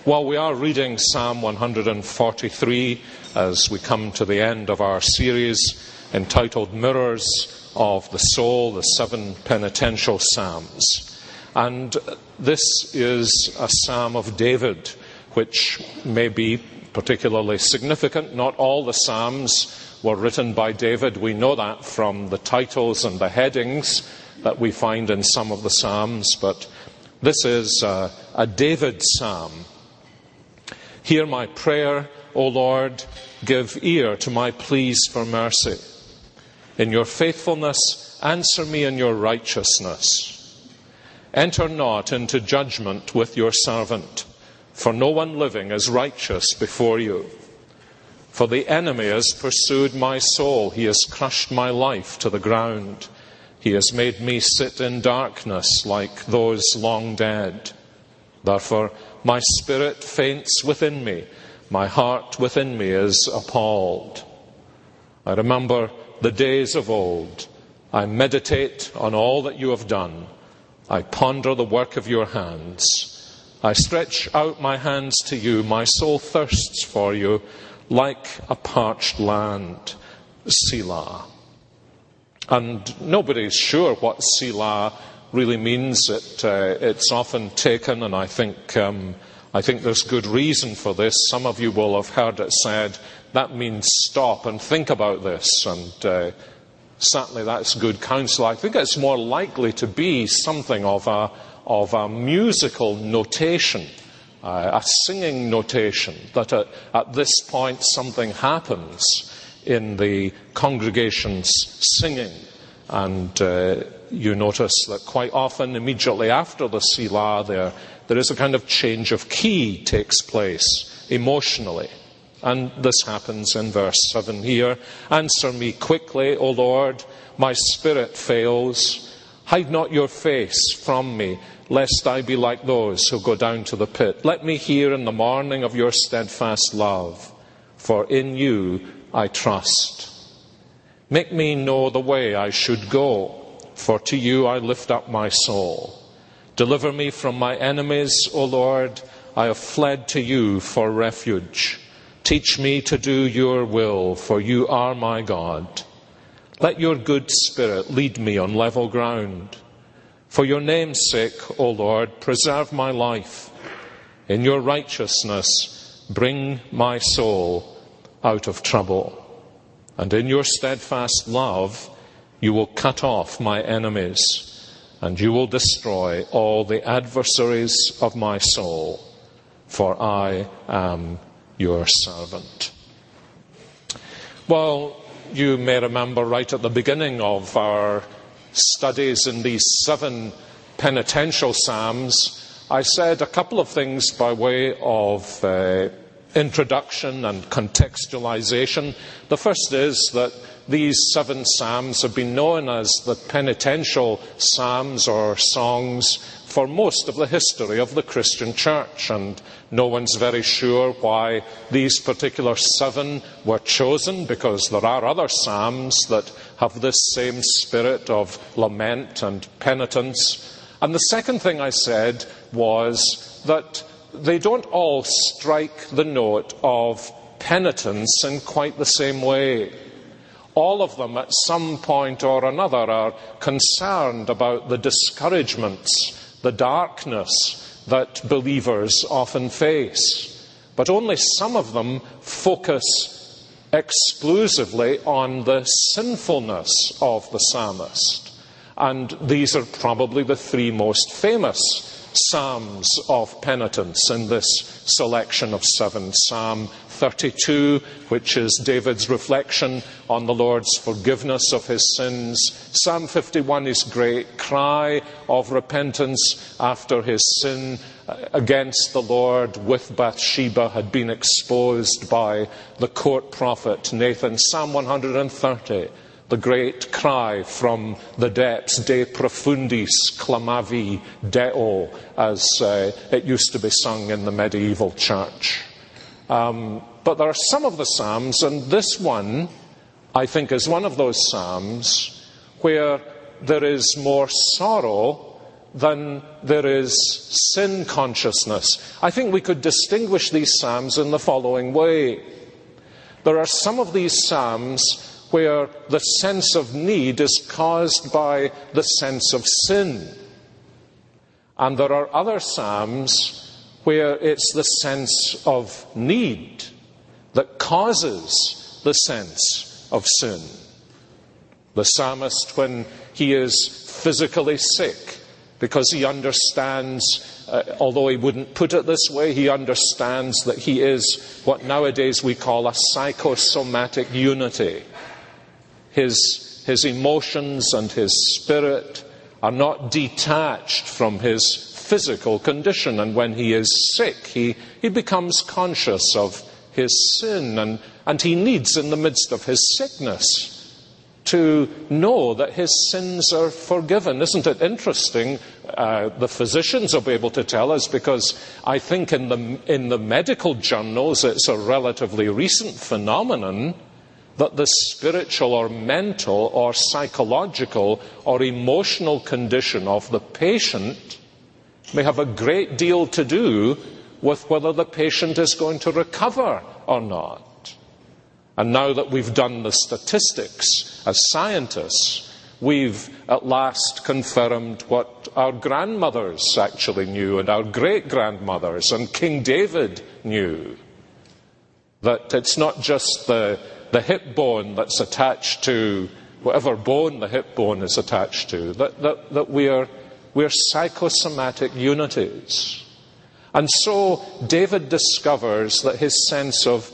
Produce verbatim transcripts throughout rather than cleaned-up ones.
While we are reading Psalm one hundred forty-three as we come to the end of our series entitled Mirrors of the Soul, the Seven Penitential Psalms. And this is a Psalm of David, which may be particularly significant. Not all the Psalms were written by David. We know that from the titles and the headings that we find in some of the Psalms, but this is a, a David Psalm. Hear my prayer, O Lord, give ear to my pleas for mercy. In your faithfulness, answer me in your righteousness. Enter not into judgment with your servant, for no one living is righteous before you. For the enemy has pursued my soul, he has crushed my life to the ground. He has made me sit in darkness like those long dead. Therefore, my spirit faints within me. My heart within me is appalled. I remember the days of old. I meditate on all that you have done. I ponder the work of your hands. I stretch out my hands to you. My soul thirsts for you like a parched land. Selah. And nobody's sure what Selah really means. It, uh, it's often taken, and I think um, I think there's good reason for this. Some of you will have heard it said, that means stop and think about this, and uh, certainly that's good counsel. I think it's more likely to be something of a, of a musical notation, uh, a singing notation, that at, at this point something happens in the congregation's singing. And uh, you notice that quite often, immediately after the Selah, there, there is a kind of change of key takes place emotionally. And this happens in verse seven here. Answer me quickly, O Lord, my spirit fails. Hide not your face from me, lest I be like those who go down to the pit. Let me hear in the morning of your steadfast love, for in you I trust. Make me know the way I should go, for to you I lift up my soul. Deliver me from my enemies, O Lord. I have fled to you for refuge. Teach me to do your will, for you are my God. Let your good spirit lead me on level ground. For your name's sake, O Lord, preserve my life. In your righteousness, bring my soul out of trouble. And in your steadfast love, you will cut off my enemies, and you will destroy all the adversaries of my soul, for I am your servant. Well, you may remember right at the beginning of our studies in these seven penitential psalms, I said a couple of things by way of uh, introduction and contextualization. The first is that these seven psalms have been known as the penitential psalms or songs for most of the history of the Christian church, and no one's very sure why these particular seven were chosen, because there are other psalms that have this same spirit of lament and penitence. And the second thing I said was that they don't all strike the note of penitence in quite the same way. All of them at some point or another are concerned about the discouragements, the darkness that believers often face. But only some of them focus exclusively on the sinfulness of the psalmist. And these are probably the three most famous psalms of penitence in this selection of seven. Psalm thirty-two, which is David's reflection on the Lord's forgiveness of his sins. Psalm fifty-one, his great cry of repentance after his sin against the Lord with Bathsheba had been exposed by the court prophet Nathan. Psalm one hundred thirty, the great cry from the depths, De profundis clamavi Deo, as uh, it used to be sung in the medieval church. Um, but there are some of the psalms, and this one, I think, is one of those psalms where there is more sorrow than there is sin consciousness. I think we could distinguish these psalms in the following way. There are some of these psalms where the sense of need is caused by the sense of sin. And there are other psalms where it's the sense of need that causes the sense of sin. The psalmist, when he is physically sick, because he understands, uh, although he wouldn't put it this way, he understands that he is what nowadays we call a psychosomatic unity. His, his emotions and his spirit are not detached from his physical condition. And when he is sick, he, he becomes conscious of his sin. And, and he needs, in the midst of his sickness, to know that his sins are forgiven. Isn't it interesting? Uh, the physicians will be able to tell us, because I think in the, in the medical journals it's a relatively recent phenomenon that the spiritual or mental or psychological or emotional condition of the patient may have a great deal to do with whether the patient is going to recover or not. And now that we've done the statistics as scientists, we've at last confirmed what our grandmothers actually knew, and our great-grandmothers and King David knew, that it's not just the the hip bone that's attached to whatever bone the hip bone is attached to, that, that, that we are, we are psychosomatic unities. And so David discovers that his sense of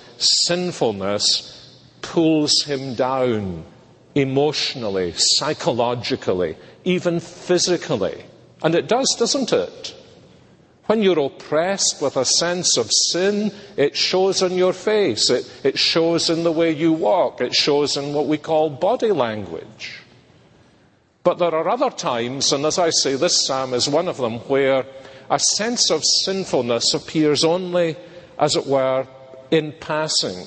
sinfulness pulls him down emotionally, psychologically, even physically. And it does, doesn't it? When you're oppressed with a sense of sin, it shows on your face. It, it shows in the way you walk. It shows in what we call body language. But there are other times, and as I say, this psalm is one of them, where a sense of sinfulness appears only, as it were, in passing.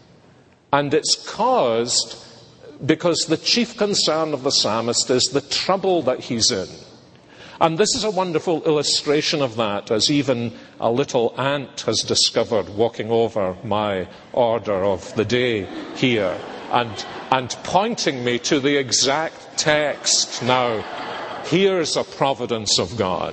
And it's caused because the chief concern of the psalmist is the trouble that he's in. And this is a wonderful illustration of that, as even a little ant has discovered walking over my order of the day here and, and pointing me to the exact text. Now, here's a providence of God.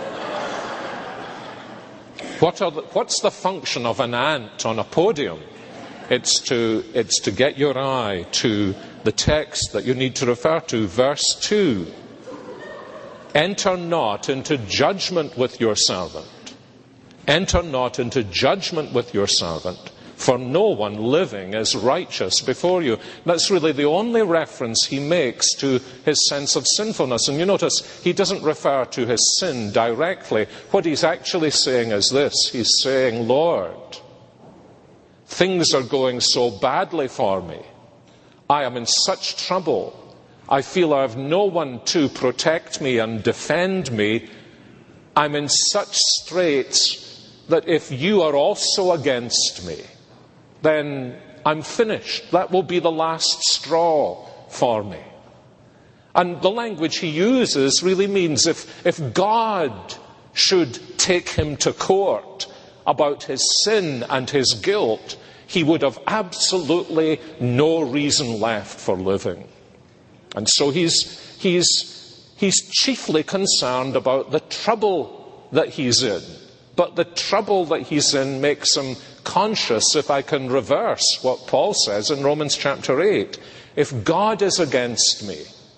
What are the, what's the function of an ant on a podium? It's to, it's to get your eye to the text that you need to refer to, verse two. Enter not into judgment with your servant. Enter not into judgment with your servant, for no one living is righteous before you. That's really the only reference he makes to his sense of sinfulness. And you notice he doesn't refer to his sin directly. What he's actually saying is this. He's saying, Lord, things are going so badly for me. I am in such trouble. I feel I have no one to protect me and defend me. I'm in such straits that if you are also against me, then I'm finished. That will be the last straw for me. And the language he uses really means if, if God should take him to court about his sin and his guilt, he would have absolutely no reason left for living. And so he's, he's, he's chiefly concerned about the trouble that he's in. But the trouble that he's in makes him conscious, if I can reverse what Paul says in Romans chapter eight. If God is against me,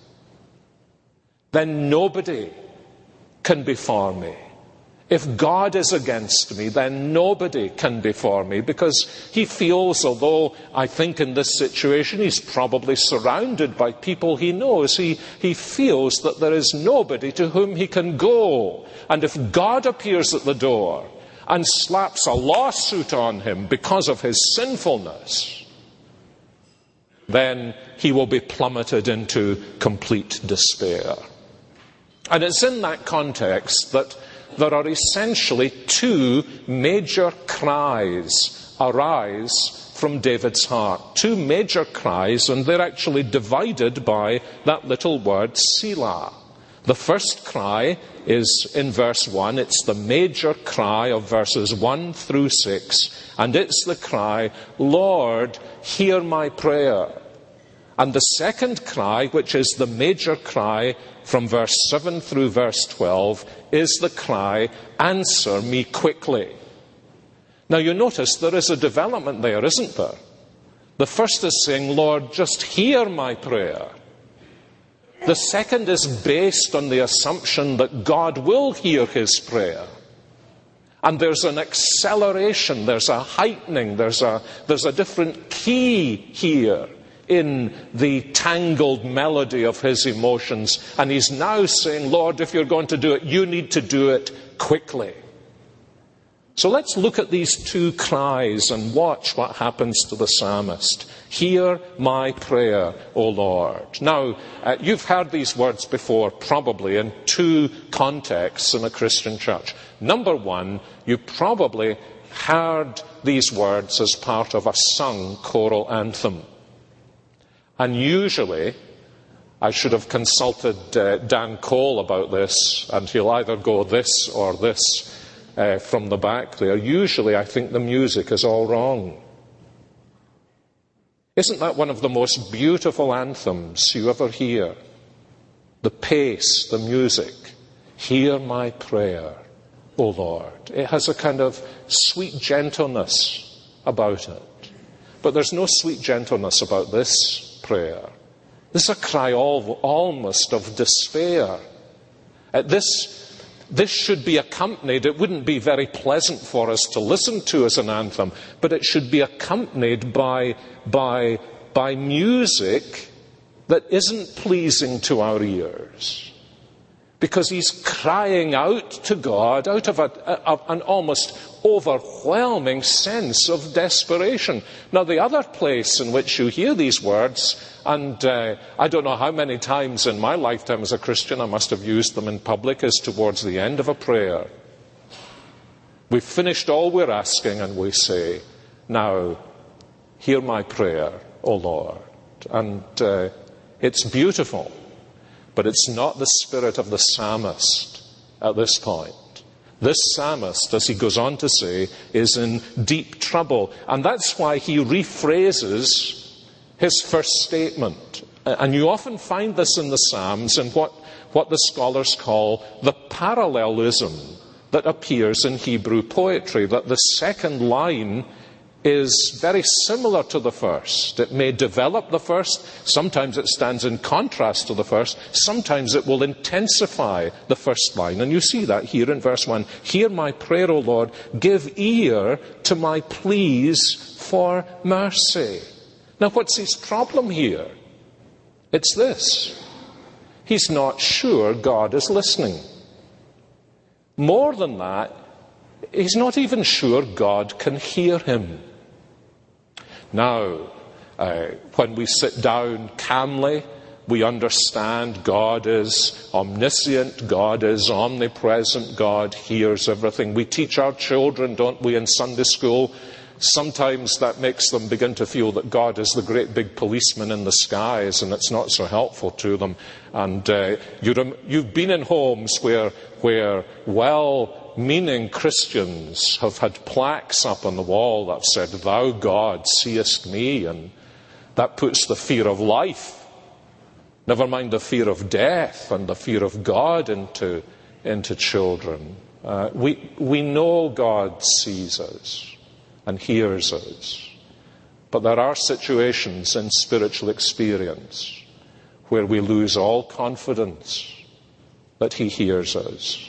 then nobody can be for me. If God is against me, then nobody can be for me, because he feels, although I think in this situation he's probably surrounded by people he knows, he, he feels that there is nobody to whom he can go. And if God appears at the door and slaps a lawsuit on him because of his sinfulness, then he will be plummeted into complete despair. And it's in that context that there are essentially two major cries arise from David's heart. Two major cries, and they're actually divided by that little word, Selah. The first cry is in verse one. It's the major cry of verses one through six. And it's the cry, Lord, hear my prayer. And the second cry, which is the major cry from verse seven through verse twelve, is the cry, answer me quickly. Now you notice there is a development there, isn't there? The first is saying, Lord, just hear my prayer. The second is based on the assumption that God will hear his prayer. And there's an acceleration, there's a heightening, there's a, there's a different key here in the tangled melody of his emotions. And he's now saying, Lord, if you're going to do it, you need to do it quickly. So let's look at these two cries and watch what happens to the psalmist. Hear my prayer, O Lord. Now, uh, you've heard these words before, probably in two contexts in a Christian church. Number one, you probably heard these words as part of a sung choral anthem. And usually, I should have consulted uh, Dan Cole about this, and he'll either go this or this uh, from the back there. Usually, I think the music is all wrong. Isn't that one of the most beautiful anthems you ever hear? The pace, the music. Hear my prayer, O Lord. It has a kind of sweet gentleness about it. But there's no sweet gentleness about this prayer. This is a cry all, almost of despair. Uh, this, this should be accompanied, it wouldn't be very pleasant for us to listen to as an anthem, but it should be accompanied by, by, by music that isn't pleasing to our ears. Because he's crying out to God out of, a, of an almost overwhelming sense of desperation. Now, the other place in which you hear these words, and uh, I don't know how many times in my lifetime as a Christian I must have used them in public, is towards the end of a prayer. We've finished all we're asking and we say, now, hear my prayer, O Lord. And uh, it's beautiful. But it's not the spirit of the psalmist at this point. This psalmist, as he goes on to say, is in deep trouble. And that's why he rephrases his first statement. And you often find this in the Psalms in what, what the scholars call the parallelism that appears in Hebrew poetry, that the second line is very similar to the first. It may develop the first. Sometimes it stands in contrast to the first. Sometimes it will intensify the first line. And you see that here in verse one. Hear my prayer, O Lord. Give ear to my pleas for mercy. Now, what's his problem here? It's this. He's not sure God is listening. More than that, he's not even sure God can hear him. Now, uh, when we sit down calmly, we understand God is omniscient, God is omnipresent, God hears everything. We teach our children, don't we, in Sunday school? Sometimes that makes them begin to feel that God is the great big policeman in the skies, and it's not so helpful to them. And uh, you, you've been in homes where, where well meaning Christians have had plaques up on the wall that said, Thou God seest me, and that puts the fear of life, never mind the fear of death and the fear of God into, into children. Uh, we, we know God sees us and hears us, but there are situations in spiritual experience where we lose all confidence that he hears us.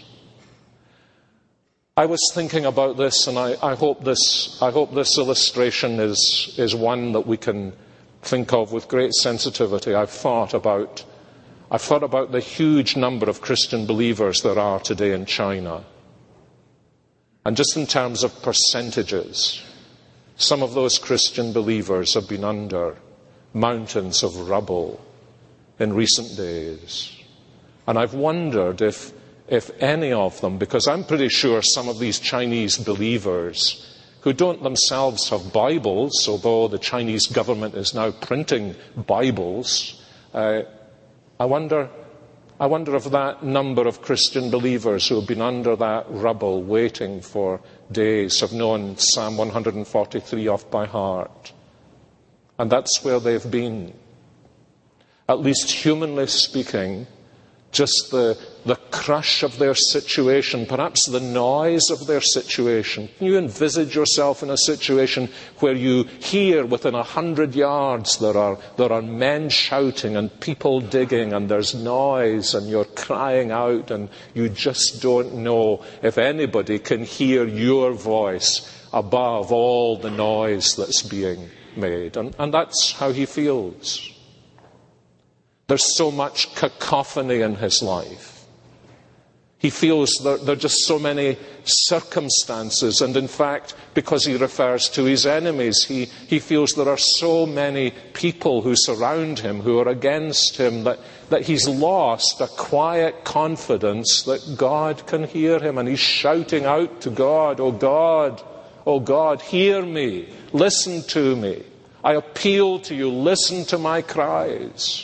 I was thinking about this, and I, I hope this I hope this illustration is, is one that we can think of with great sensitivity. I've thought about I've thought about the huge number of Christian believers there are today in China. And just in terms of percentages, some of those Christian believers have been under mountains of rubble in recent days. And I've wondered if If any of them, because I'm pretty sure some of these Chinese believers who don't themselves have Bibles, although the Chinese government is now printing Bibles, uh, I wonder, I wonder if that number of Christian believers who have been under that rubble waiting for days have known Psalm one forty-three off by heart. And that's where they've been. At least humanly speaking, just the, the crush of their situation, perhaps the noise of their situation. Can you envisage yourself in a situation where you hear within a hundred yards there are, there are men shouting and people digging and there's noise and you're crying out and you just don't know if anybody can hear your voice above all the noise that's being made. And, and that's how he feels. There's so much cacophony in his life. He feels there, there are just so many circumstances, and in fact, because he refers to his enemies, he, he feels there are so many people who surround him, who are against him, that, that he's lost a quiet confidence that God can hear him, and he's shouting out to God, "Oh God, oh God, hear me, listen to me. I appeal to you, listen to my cries."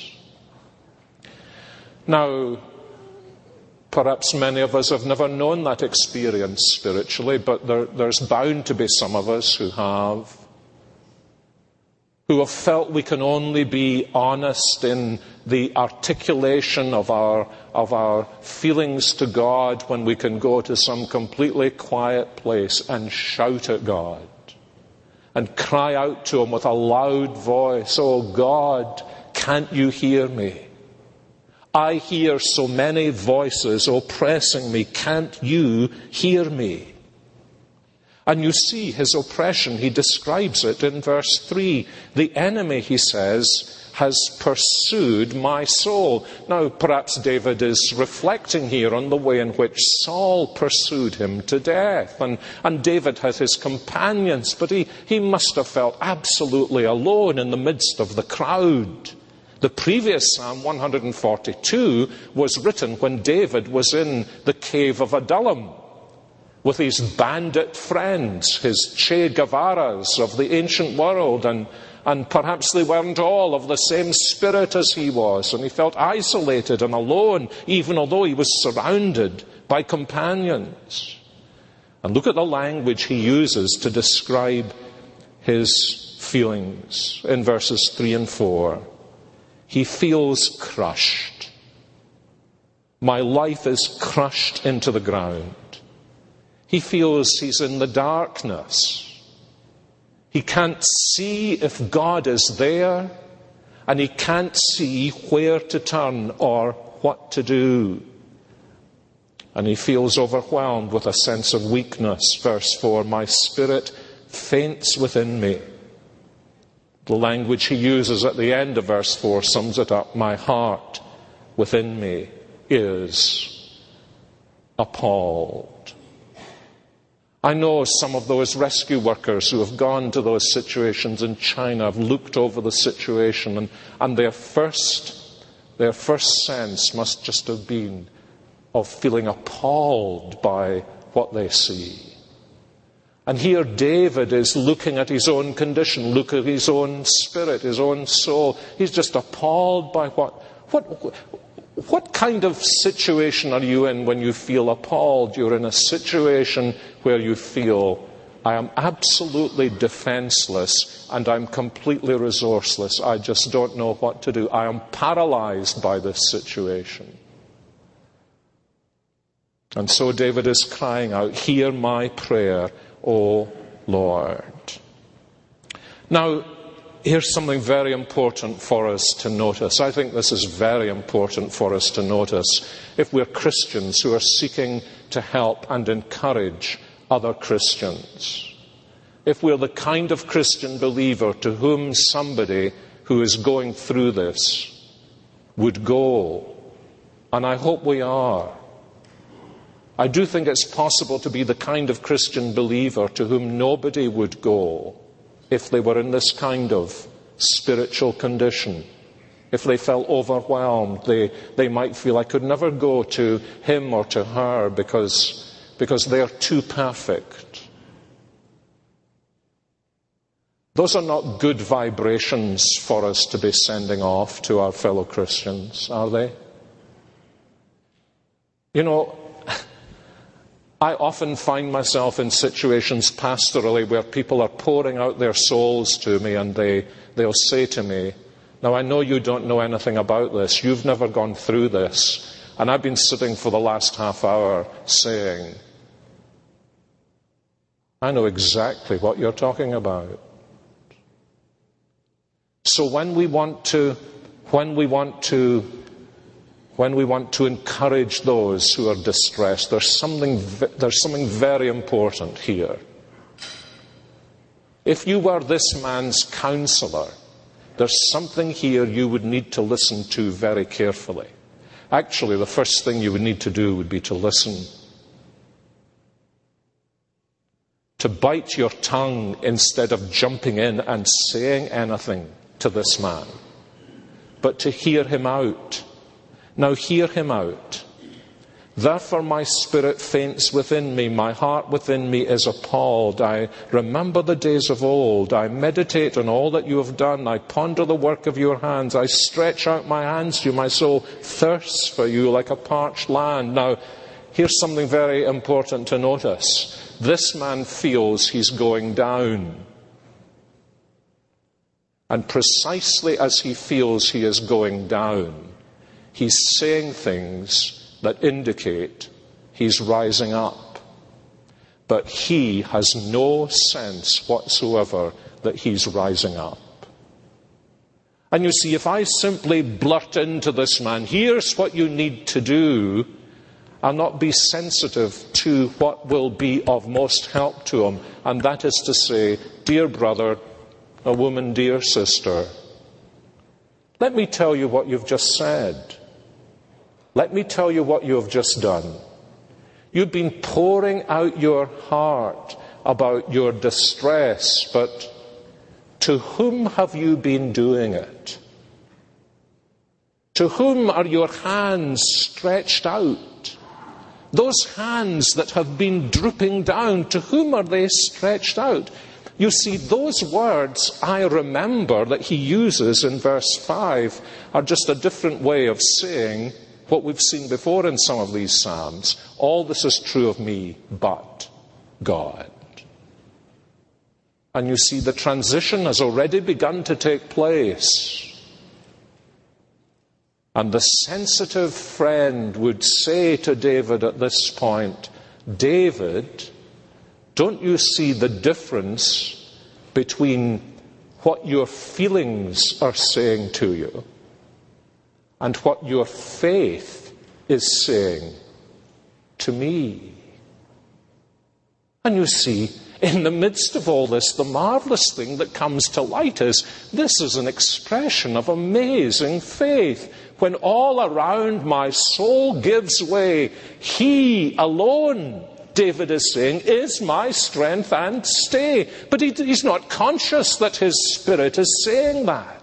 Now, perhaps many of us have never known that experience spiritually, but there, there's bound to be some of us who have, who have felt we can only be honest in the articulation of our, of our feelings to God when we can go to some completely quiet place and shout at God and cry out to him with a loud voice, "Oh God, can't you hear me? I hear so many voices oppressing me. Can't you hear me?" And you see his oppression. He describes it in verse three. The enemy, he says, has pursued my soul. Now, perhaps David is reflecting here on the way in which Saul pursued him to death. And, and David had his companions, but he, he must have felt absolutely alone in the midst of the crowd. The previous Psalm, one forty-two, was written when David was in the cave of Adullam with his bandit friends, his Che Guevaras of the ancient world, and, and perhaps they weren't all of the same spirit as he was, and he felt isolated and alone, even although he was surrounded by companions. And look at the language he uses to describe his feelings in verses three and four. He feels crushed. My life is crushed into the ground. He feels he's in the darkness. He can't see if God is there, and he can't see where to turn or what to do. And he feels overwhelmed with a sense of weakness. Verse four, my spirit faints within me. The language he uses at the end of verse four sums it up. My heart within me is appalled. I know some of those rescue workers who have gone to those situations in China have looked over the situation, and, and their first, their first sense must just have been of feeling appalled by what they see. And here David is looking at his own condition, look at his own spirit, his own soul. He's just appalled by what, what, what kind of situation are you in when you feel appalled? You're in a situation where you feel, I am absolutely defenseless and I'm completely resourceless. I just don't know what to do. I am paralyzed by this situation. And so David is crying out, hear my prayer, O Lord. Now, here's something very important for us to notice. I think this is very important for us to notice if we're Christians who are seeking to help and encourage other Christians. If we're the kind of Christian believer to whom somebody who is going through this would go, and I hope we are. I do think it's possible to be the kind of Christian believer to whom nobody would go if they were in this kind of spiritual condition. If they felt overwhelmed, they, they might feel, I could never go to him or to her because, because they are too perfect. Those are not good vibrations for us to be sending off to our fellow Christians, are they? You know, I often find myself in situations pastorally where people are pouring out their souls to me, and they, they'll say to me, now I know you don't know anything about this, you've never gone through this, and I've been sitting for the last half hour saying, I know exactly what you're talking about. So when we want to, when we want to When we want to encourage those who are distressed, there's something, there's something very important here. If you were this man's counselor, there's something here you would need to listen to very carefully. Actually, the first thing you would need to do would be to listen. To bite your tongue instead of jumping in and saying anything to this man, but to hear him out. Now hear him out. Therefore my spirit faints within me, my heart within me is appalled. I remember the days of old. I meditate on all that you have done. I ponder the work of your hands. I stretch out my hands to you. My soul thirsts for you like a parched land. Now, here's something very important to notice. This man feels he's going down. And precisely as he feels he is going down, he's saying things that indicate he's rising up. But he has no sense whatsoever that he's rising up. And you see, if I simply blurt into this man, here's what you need to do, I'll not be sensitive to what will be of most help to him. And that is to say, dear brother, a woman, dear sister, let me tell you what you've just said. Let me tell you what you have just done. You've been pouring out your heart about your distress, but to whom have you been doing it? To whom are your hands stretched out? Those hands that have been drooping down, to whom are they stretched out? You see, those words, I remember, that he uses in verse five are just a different way of saying what we've seen before in some of these Psalms. All this is true of me, but God. And you see, the transition has already begun to take place. And the sensitive friend would say to David at this point, David, don't you see the difference between what your feelings are saying to you and what your faith is saying to me? And you see, in the midst of all this, the marvelous thing that comes to light is this is an expression of amazing faith. When all around my soul gives way, he alone, David is saying, is my strength and stay. But he, he's not conscious that his spirit is saying that.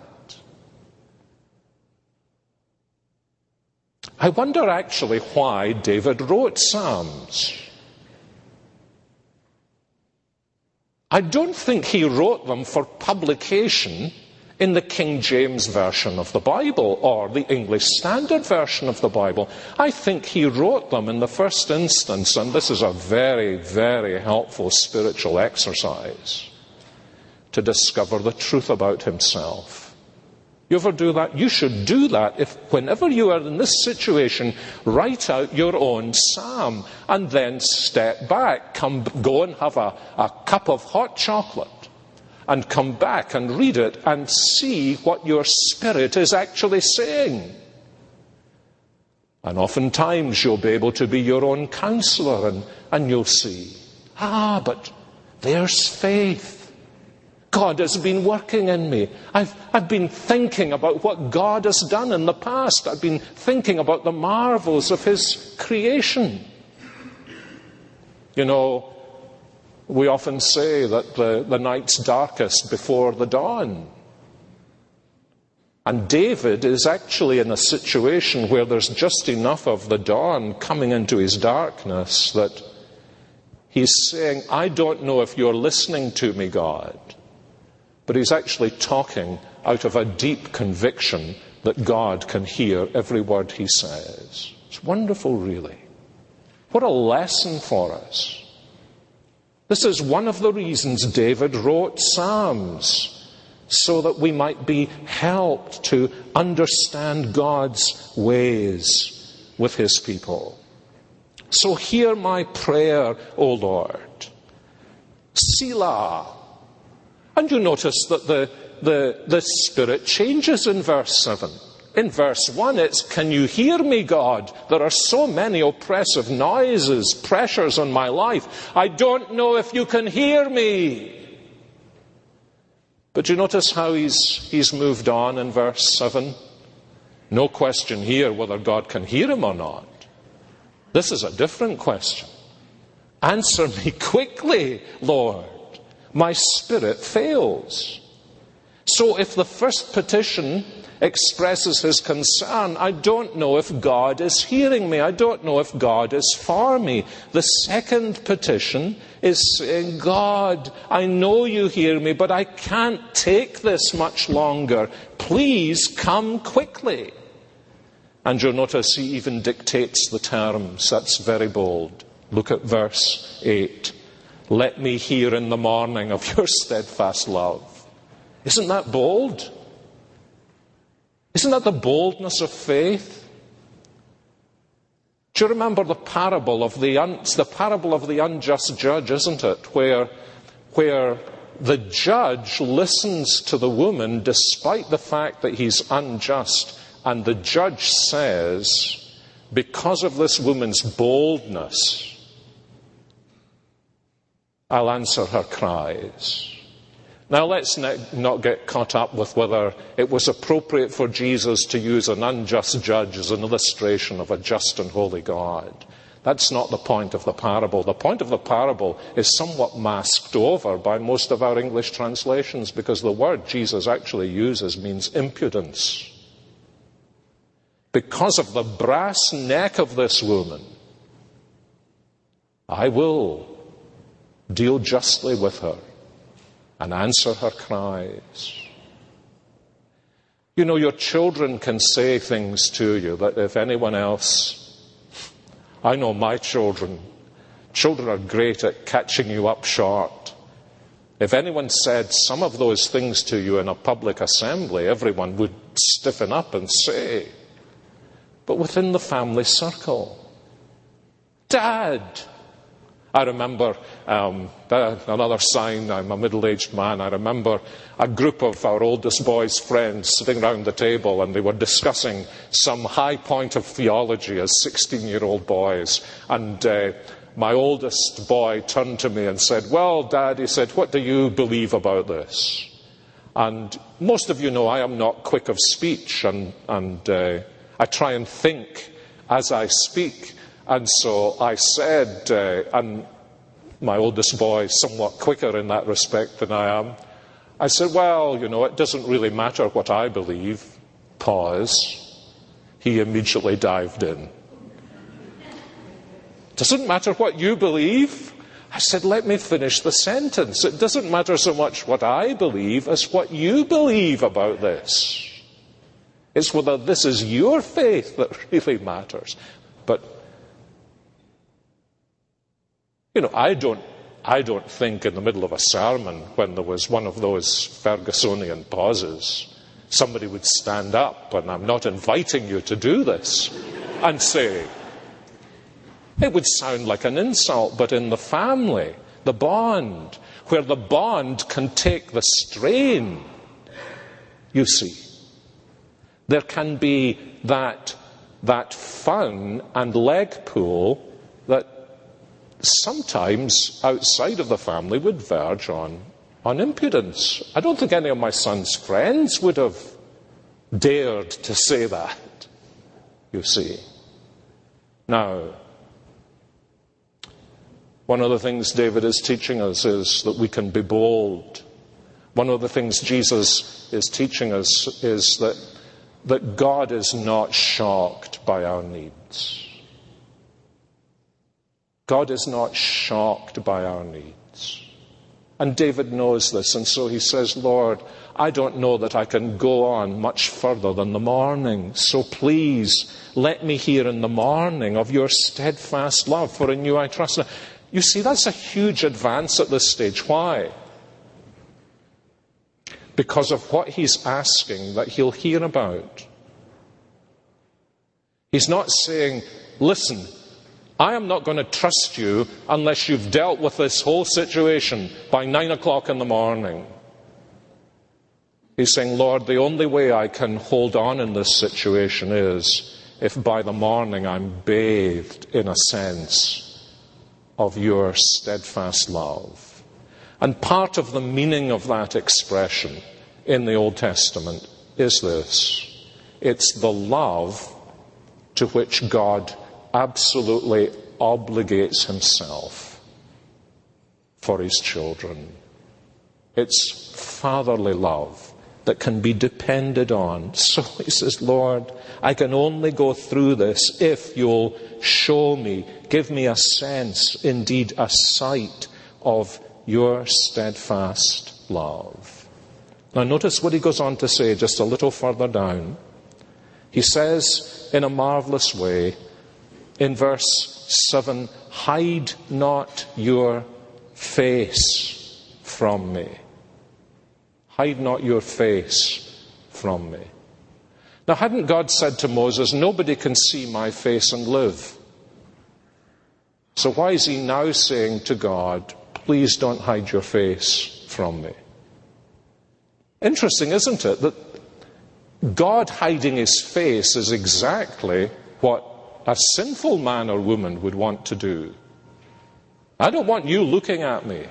I wonder actually why David wrote Psalms. I don't think he wrote them for publication in the King James Version of the Bible or the English Standard Version of the Bible. I think he wrote them in the first instance, and this is a very, very helpful spiritual exercise, to discover the truth about himself. You ever do that? You should do that. If whenever you are in this situation, write out your own psalm and then step back. Come, go and have a, a cup of hot chocolate and come back and read it and see what your spirit is actually saying. And oftentimes you'll be able to be your own counselor, and, and you'll see, ah, but there's faith. God has been working in me. I've, I've been thinking about what God has done in the past. I've been thinking about the marvels of his creation. You know, we often say that the, the night's darkest before the dawn. And David is actually in a situation where there's just enough of the dawn coming into his darkness that he's saying, I don't know if you're listening to me, God. But he's actually talking out of a deep conviction that God can hear every word he says. It's wonderful, really. What a lesson for us. This is one of the reasons David wrote Psalms, so that we might be helped to understand God's ways with his people. So hear my prayer, O Lord. Selah. And you notice that the, the, the spirit changes in verse seven. In verse one, it's, can you hear me, God? There are so many oppressive noises, pressures on my life. I don't know if you can hear me. But you notice how he's, he's moved on in verse seven? No question here whether God can hear him or not. This is a different question. Answer me quickly, Lord. My spirit fails. So if the first petition expresses his concern, I don't know if God is hearing me. I don't know if God is for me. The second petition is saying, God, I know you hear me, but I can't take this much longer. Please come quickly. And you'll notice he even dictates the terms. That's very bold. Look at verse eight. Let me hear in the morning of your steadfast love. Isn't that bold? Isn't that the boldness of faith? Do you remember the parable of the un, it's the parable of the unjust judge, isn't it? Where, where the judge listens to the woman despite the fact that he's unjust. And the judge says, because of this woman's boldness, I'll answer her cries. Now let's not get caught up with whether it was appropriate for Jesus to use an unjust judge as an illustration of a just and holy God. That's not the point of the parable. The point of the parable is somewhat masked over by most of our English translations, because the word Jesus actually uses means impudence. Because of the brass neck of this woman, I will deal justly with her and answer her cries. You know, your children can say things to you that if anyone else... I know my children. Children are great at catching you up short. If anyone said some of those things to you in a public assembly, everyone would stiffen up and say. But within the family circle, Dad... I remember um, another sign. I'm a middle-aged man. I remember a group of our oldest boys' friends sitting around the table, and they were discussing some high point of theology as sixteen-year-old boys. And uh, my oldest boy turned to me and said, well, Dad, he said, what do you believe about this? And most of you know I am not quick of speech, and, and uh, I try and think as I speak. And so I said, uh, and my oldest boy is somewhat quicker in that respect than I am, I said, well, you know, it doesn't really matter what I believe. Pause. He immediately dived in. Doesn't matter what you believe? I said, let me finish the sentence. It doesn't matter so much what I believe as what you believe about this. It's whether this is your faith that really matters. But You know, I don't, I don't think in the middle of a sermon, when there was one of those Fergusonian pauses, somebody would stand up, and I'm not inviting you to do this, and say, it would sound like an insult, but in the family, the bond, where the bond can take the strain, you see, there can be that, that fun and leg pull that sometimes outside of the family would verge on, on impudence. I don't think any of my son's friends would have dared to say that, you see. Now, one of the things David is teaching us is that we can be bold. One of the things Jesus is teaching us is that, that God is not shocked by our needs. God is not shocked by our needs. And David knows this, and so he says, Lord, I don't know that I can go on much further than the morning. So please, let me hear in the morning of your steadfast love, for in you I trust. You see, that's a huge advance at this stage. Why? Because of what he's asking that he'll hear about. He's not saying, listen, I am not going to trust you unless you've dealt with this whole situation by nine o'clock in the morning. He's saying, Lord, the only way I can hold on in this situation is if by the morning I'm bathed in a sense of your steadfast love. And part of the meaning of that expression in the Old Testament is this. It's the love to which God absolutely obligates himself for his children. It's fatherly love that can be depended on. So he says, Lord, I can only go through this if you'll show me, give me a sense, indeed a sight of your steadfast love. Now notice what he goes on to say just a little further down. He says in a marvelous way in verse seven, hide not your face from me. Hide not your face from me. Now, hadn't God said to Moses, nobody can see my face and live? So why is he now saying to God, please don't hide your face from me? Interesting, isn't it, that God hiding his face is exactly what a sinful man or woman would want to do. I don't want you looking at me.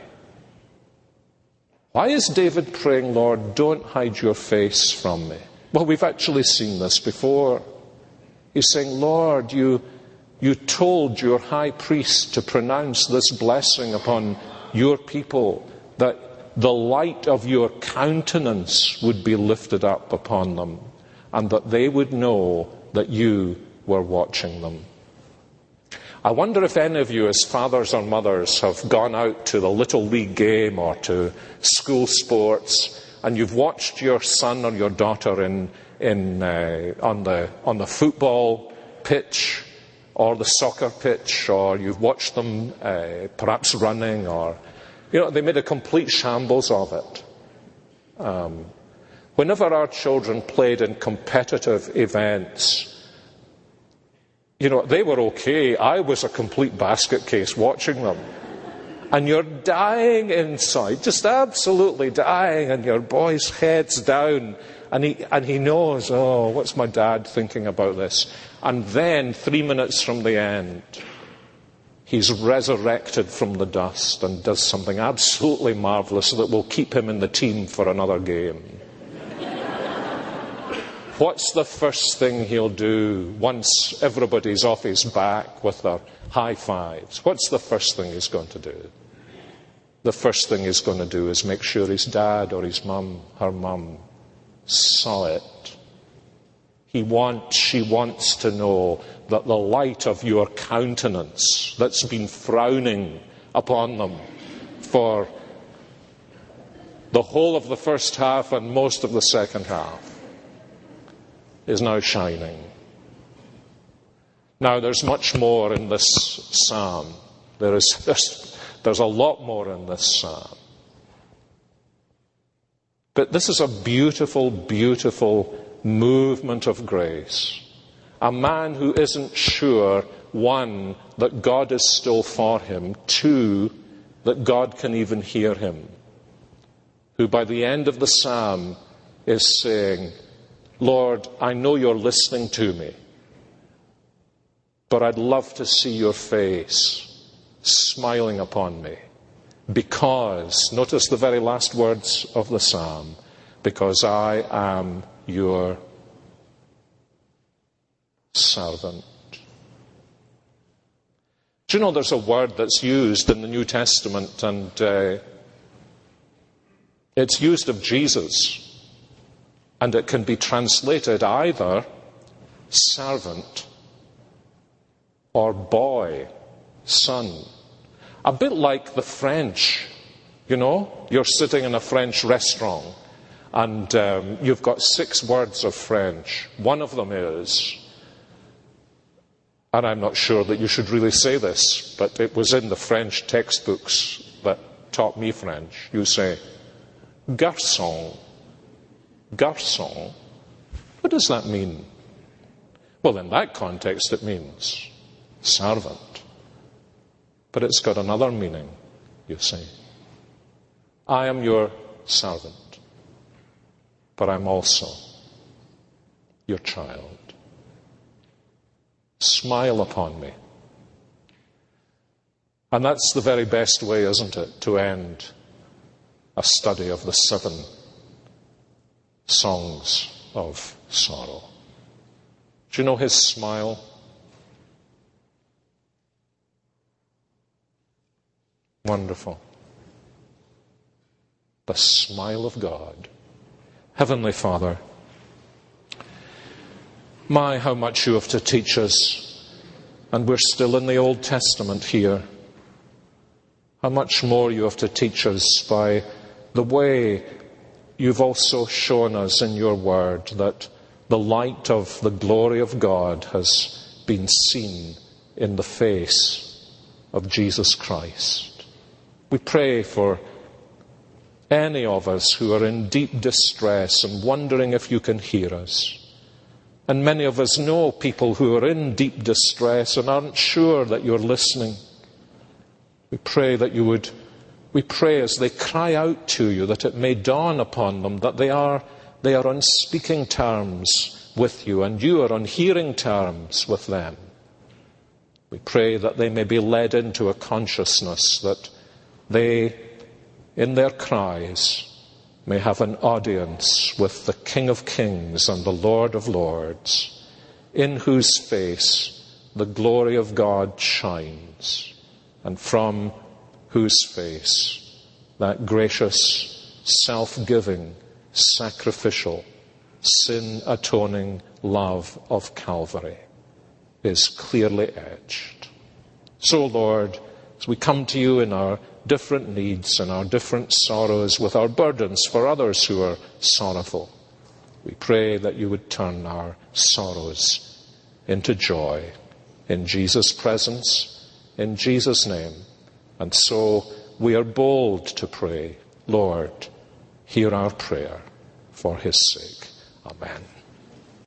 Why is David praying, Lord, don't hide your face from me? Well, we've actually seen this before. He's saying, Lord, you, you told your high priest to pronounce this blessing upon your people, that the light of your countenance would be lifted up upon them, and that they would know that you were watching them. I wonder if any of you as fathers or mothers have gone out to the Little League game or to school sports and you've watched your son or your daughter in, in, uh, on, the, on the football pitch or the soccer pitch, or you've watched them uh, perhaps running, or, you know, they made a complete shambles of it. Um, whenever our children played in competitive events, you know, they were okay. I was a complete basket case watching them. And you're dying inside, just absolutely dying, and your boy's head's down, and he, and he knows, oh, what's my dad thinking about this? And then, three minutes from the end, he's resurrected from the dust and does something absolutely marvelous that will keep him in the team for another game. What's the first thing he'll do once everybody's off his back with their high fives? What's the first thing he's going to do? The first thing he's going to do is make sure his dad or his mum, her mum, saw it. He wants, she wants to know that the light of your countenance that's been frowning upon them for the whole of the first half and most of the second half is now shining. Now, there's much more in this psalm. There is, there's, there's a lot more in this psalm. But this is a beautiful, beautiful movement of grace. A man who isn't sure, one, that God is still for him, two, that God can even hear him, who by the end of the psalm is saying, Lord, I know you're listening to me, but I'd love to see your face smiling upon me, because, notice the very last words of the psalm, because I am your servant. Do you know there's a word that's used in the New Testament, and uh, it's used of Jesus, and it can be translated either servant or boy, son. A bit like the French You know, you're sitting in a French restaurant and um, you've got six words of French. One of them is, and I'm not sure that you should really say this, but it was in the French textbooks that taught me French. You say, garçon. Garçon. What does that mean? Well, in that context it means servant. But it's got another meaning, you see. I am your servant, but I'm also your child. Smile upon me. And that's the very best way, isn't it, to end a study of the seven songs of sorrow. Do you know his smile? Wonderful. The smile of God. Heavenly Father, my, how much you have to teach us, and we're still in the Old Testament here. How much more you have to teach us by the way you've also shown us in your word that the light of the glory of God has been seen in the face of Jesus Christ. We pray for any of us who are in deep distress and wondering if you can hear us. And many of us know people who are in deep distress and aren't sure that you're listening. We pray that you would, we pray as they cry out to you that it may dawn upon them that they are, they are on speaking terms with you and you are on hearing terms with them. We pray that they may be led into a consciousness that they, in their cries, may have an audience with the King of Kings and the Lord of Lords, in whose face the glory of God shines, and from whose face that gracious, self-giving, sacrificial, sin-atoning love of Calvary is clearly etched. So, Lord, as we come to you in our different needs and our different sorrows, with our burdens for others who are sorrowful, we pray that you would turn our sorrows into joy in Jesus' presence, in Jesus' name. And so we are bold to pray, Lord, hear our prayer for his sake. Amen.